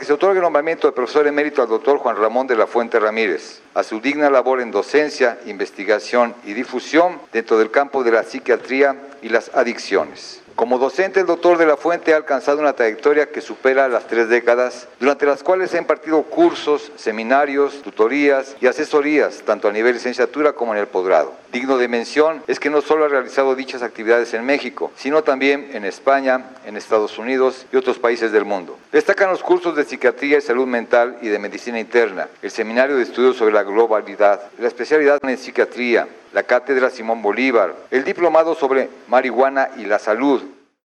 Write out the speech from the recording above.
se otorgue el nombramiento de profesor emérito al doctor Juan Ramón de la Fuente Ramírez, a su digna labor en docencia, investigación y difusión dentro del campo de la psiquiatría y las adicciones. Como docente, el doctor de la Fuente ha alcanzado una trayectoria que supera las 3 décadas, durante las cuales ha impartido cursos, seminarios, tutorías y asesorías, tanto a nivel licenciatura como en el posgrado. Digno de mención es que no solo ha realizado dichas actividades en México, sino también en España, en Estados Unidos y otros países del mundo. Destacan los cursos de psiquiatría y salud mental y de medicina interna, el seminario de estudios sobre la globalidad, la especialidad en psiquiatría, la cátedra Simón Bolívar, el diplomado sobre marihuana y la salud,